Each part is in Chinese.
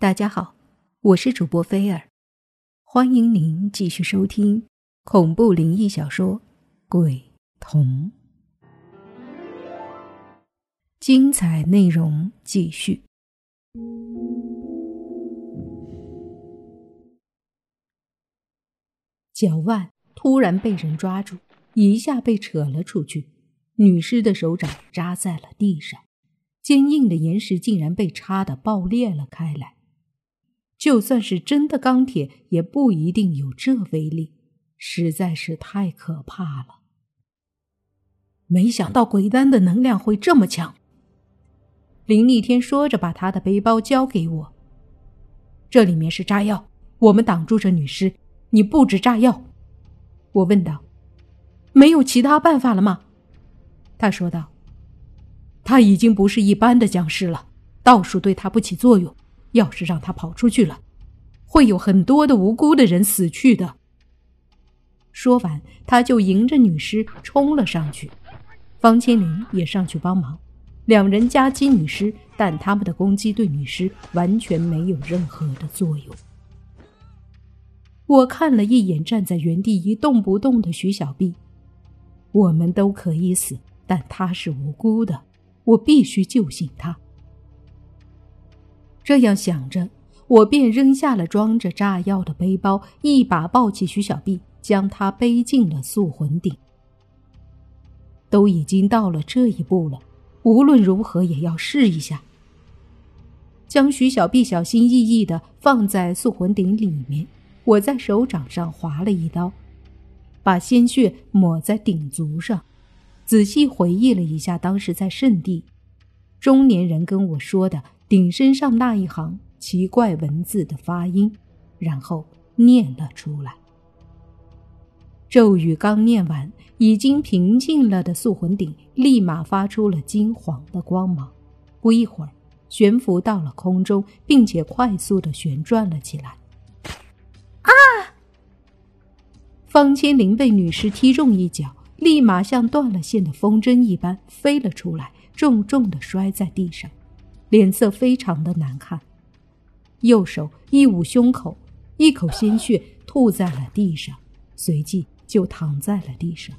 大家好，我是主播菲尔，欢迎您继续收听恐怖灵异小说《鬼童》，精彩内容继续。脚腕突然被人抓住，一下被扯了出去，女尸的手掌扎在了地上，坚硬的岩石竟然被插得爆裂了开来。就算是真的钢铁，也不一定有这威力，实在是太可怕了。没想到鬼丹的能量会这么强。林逆天说着把他的背包交给我，这里面是炸药，我们挡住这女尸，你布置炸药。我问道，没有其他办法了吗？他说道，他已经不是一般的僵尸了，道术对他不起作用，要是让他跑出去了，会有很多的无辜的人死去的。说完，他就迎着女尸冲了上去，方千灵也上去帮忙，两人夹击女尸，但他们的攻击对女尸完全没有任何的作用。我看了一眼站在原地一动不动的徐小碧，我们都可以死，但她是无辜的，我必须救醒她。这样想着，我便扔下了装着炸药的背包，一把抱起徐小碧，将她背进了塑魂鼎。都已经到了这一步了，无论如何也要试一下。将徐小碧小心翼翼地放在塑魂鼎里面，我在手掌上划了一刀，把鲜血抹在鼎足上，仔细回忆了一下当时在圣地中年人跟我说的鼎身上那一行奇怪文字的发音，然后念了出来。咒语刚念完，已经平静了的塑魂鼎立马发出了金黄的光芒，不一会儿悬浮到了空中，并且快速地旋转了起来。方千灵被女尸踢中一脚，立马像断了线的风筝一般飞了出来，重重地摔在地上，脸色非常的难看，右手一捂胸口，一口鲜血吐在了地上，随即就躺在了地上。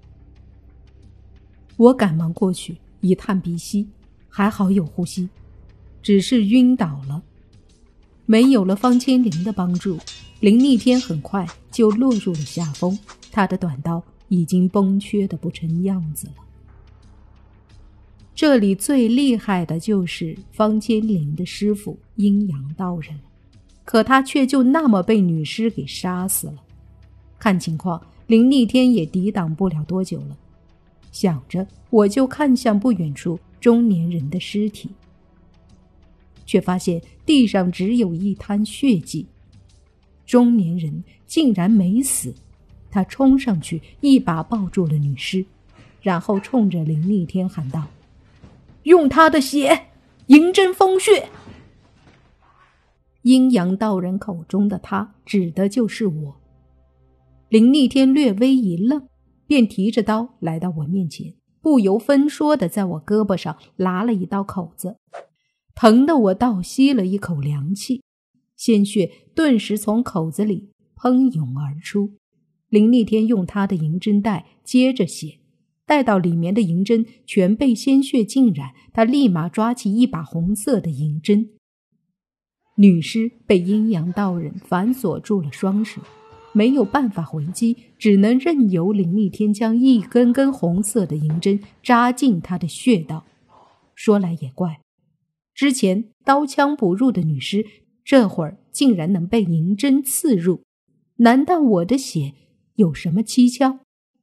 我赶忙过去一探鼻息，还好有呼吸，只是晕倒了。没有了方千灵的帮助，林逆天很快就落入了下风，他的短刀已经崩缺的不成样子了。这里最厉害的就是方千灵的师傅阴阳道人，可他却就那么被女尸给杀死了。看情况，林逆天也抵挡不了多久了。想着，我就看向不远处中年人的尸体，却发现地上只有一滩血迹。中年人竟然没死，他冲上去一把抱住了女尸，然后冲着林逆天喊道，用他的血迎针封血。阴阳道人口中的他指的就是我。林逆天略微一愣，便提着刀来到我面前，不由分说地在我胳膊上拉了一道口子，疼得我倒吸了一口凉气，鲜血顿时从口子里喷涌而出。林逆天用他的银针带接着血，带到里面的银针全被鲜血浸染，他立马抓起一把红色的银针。女尸被阴阳道人反锁住了双手，没有办法回击，只能任由林逆天将一根根红色的银针扎进他的穴道。说来也怪，之前刀枪不入的女尸，这会儿竟然能被银针刺入，难道我的血有什么蹊跷？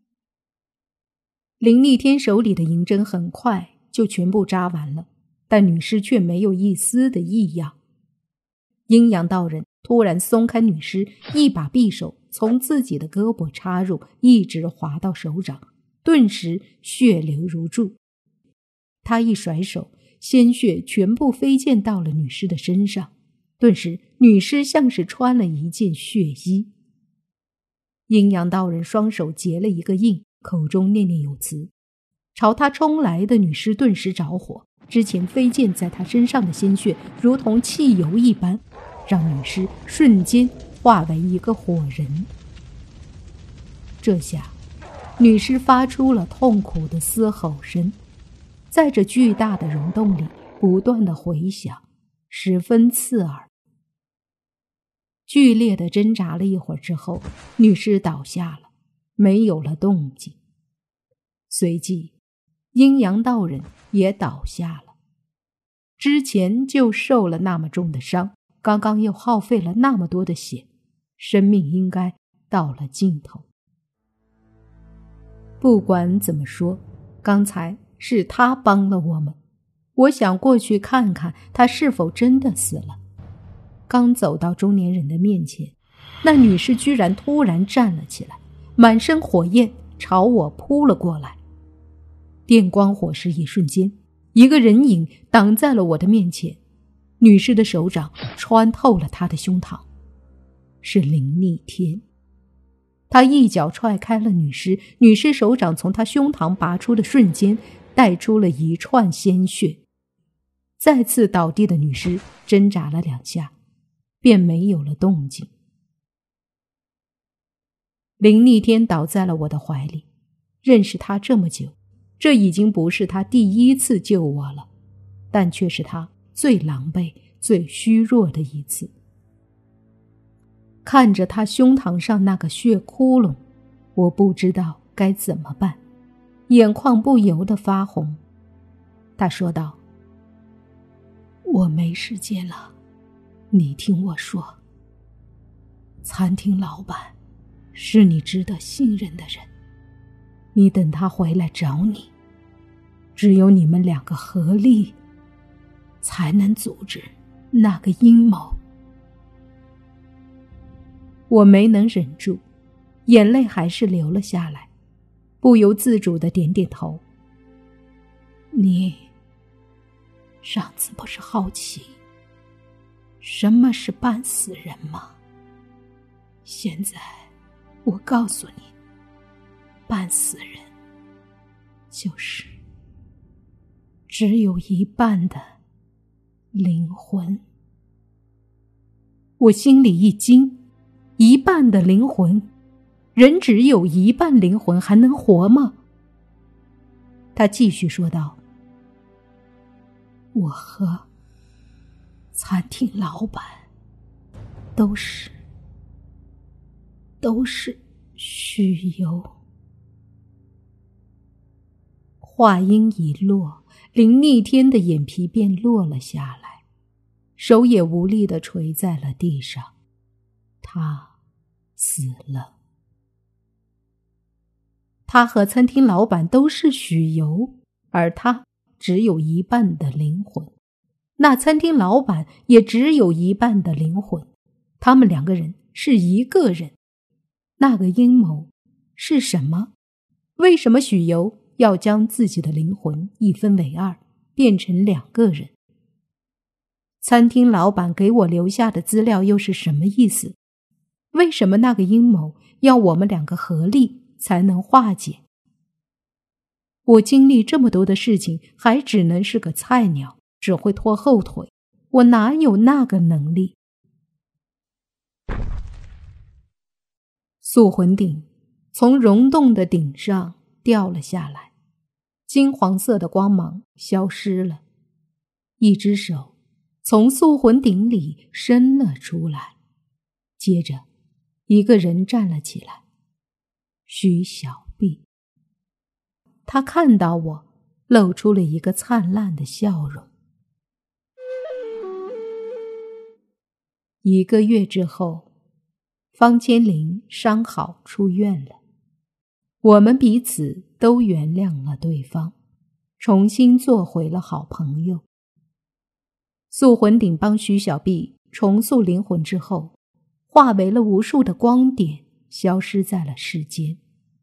林逆天手里的银针很快就全部扎完了，但女尸却没有一丝的异样。阴阳道人突然松开女尸，一把匕首从自己的胳膊插入，一直划到手掌，顿时血流如注。他一甩手，鲜血全部飞溅到了女尸的身上，顿时女尸像是穿了一件血衣。阴阳道人双手结了一个印，口中念念有词，朝他冲来的女尸顿时着火， 之前飞溅在他身上的鲜血如同汽油一般，让女尸瞬间化为一个火人。这下女尸发出了痛苦的嘶吼声，在这巨大的溶洞里不断的回响，十分刺耳。剧烈的挣扎了一会儿之后，女尸倒下了，没有了动静。随即阴阳道人也倒下了，之前就受了那么重的伤，刚刚又耗费了那么多的血，生命应该到了尽头。不管怎么说，刚才是他帮了我们，我想过去看看他是否真的死了。刚走到中年人的面前，那女尸居然突然站了起来，满身火焰朝我扑了过来。电光火石一瞬间，一个人影挡在了我的面前，女尸的手掌穿透了她的胸膛，是林逆天。他一脚踹开了女尸，女尸手掌从他胸膛拔出的瞬间，带出了一串鲜血。再次倒地的女尸挣扎了2下，便没有了动静。林逆天倒在了我的怀里，认识他这么久，这已经不是他第一次救我了，但却是他最狼狈、最虚弱的一次。看着他胸膛上那个血窟窿，我不知道该怎么办，眼眶不由得发红。他说道：“我没时间了，你听我说。餐厅老板是你值得信任的人，你等他回来找你，只有你们2个合力，才能阻止那个阴谋。”我没能忍住，眼泪还是流了下来，不由自主地点点头。你上次不是好奇什么是半死人吗？现在我告诉你，半死人就是只有一半的灵魂。我心里一惊，一半的灵魂？人只有一半灵魂还能活吗？他继续说道：“我和餐厅老板都是虚油。”话音一落，林逆天的眼皮便落了下来，手也无力地垂在了地上。他死了。他和餐厅老板都是许由，而他只有一半的灵魂。那餐厅老板也只有一半的灵魂，他们2个人是一个人。那个阴谋是什么？为什么许由要将自己的灵魂一分为2，变成2个人？餐厅老板给我留下的资料又是什么意思？为什么那个阴谋要我们2个合力才能化解？我经历这么多的事情，还只能是个菜鸟，只会拖后腿，我哪有那个能力？塑魂鼎从溶洞的顶上掉了下来，金黄色的光芒消失了，一只手从塑魂鼎里伸了出来，接着一个人站了起来，徐小碧。他看到我，露出了一个灿烂的笑容。1个月之后，方千灵伤好出院了，我们彼此都原谅了对方，重新做回了好朋友。塑魂鼎帮徐小碧重塑灵魂之后，化为了无数的光点，消失在了世间。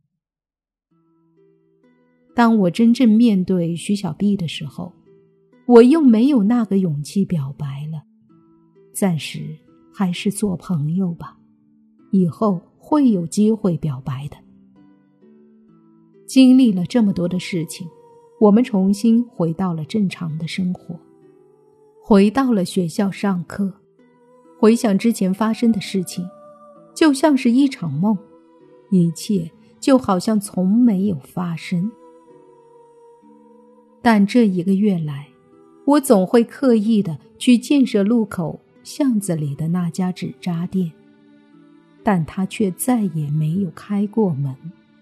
当我真正面对徐小碧的时候，我又没有那个勇气表白了。暂时还是做朋友吧，以后会有机会表白的。经历了这么多的事情， 我们重新回到了正常的生活，回到了学校上课。回想之前发生的事情，就像是一场梦，一切就好像从没有发生。但这1个月来，我总会刻意的去建设路口巷子里的那家纸扎店，但它却再也没有开过门。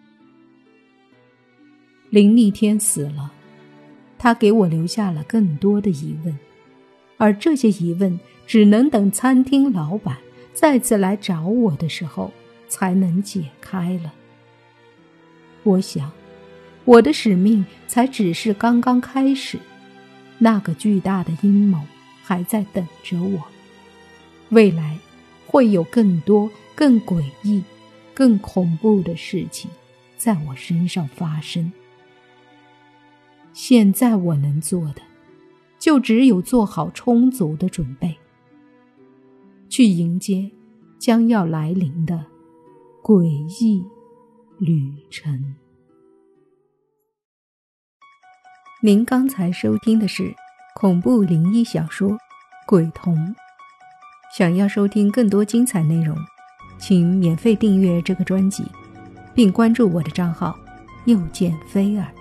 林立天死了，他给我留下了更多的疑问，而这些疑问只能等餐厅老板再次来找我的时候才能解开了。我想，我的使命才只是刚刚开始，那个巨大的阴谋还在等着我，未来会有更多、更诡异、更恐怖的事情在我身上发生。现在我能做的，就只有做好充足的准备，去迎接将要来临的诡异旅程。您刚才收听的是恐怖灵异小说《鬼童》。想要收听更多精彩内容，请免费订阅这个专辑，并关注我的账号又见菲儿。